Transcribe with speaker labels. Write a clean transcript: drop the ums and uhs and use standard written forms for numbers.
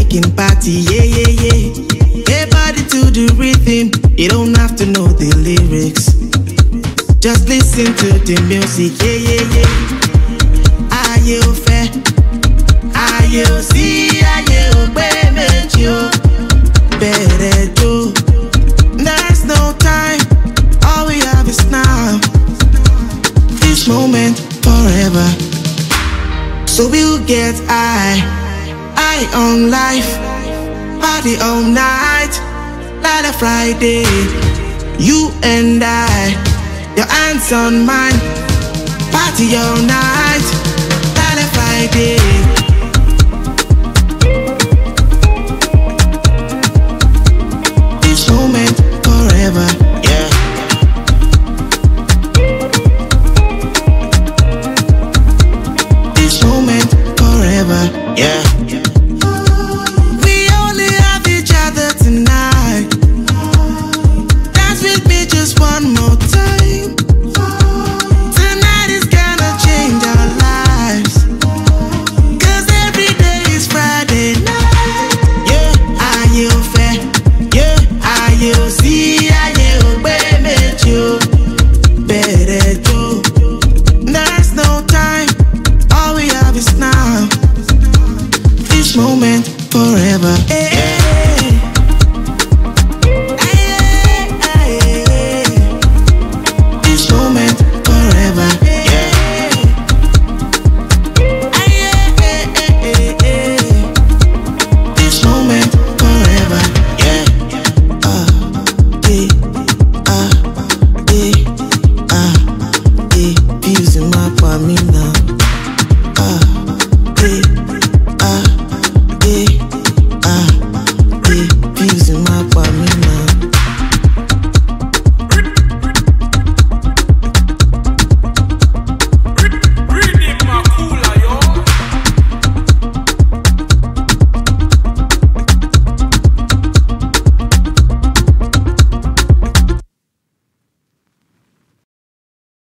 Speaker 1: making party, yeah, yeah, yeah. Hey, body to the rhythm, you don't have to know the lyrics. Just listen to the music, yeah, yeah, yeah. Are you fair? Are you see? Are you payment you? Better do. There's no time, all we have is now. This moment forever. So we'll get high on life. Party all night, like a Friday. You and I, your hands on mine. Party all night, like a Friday.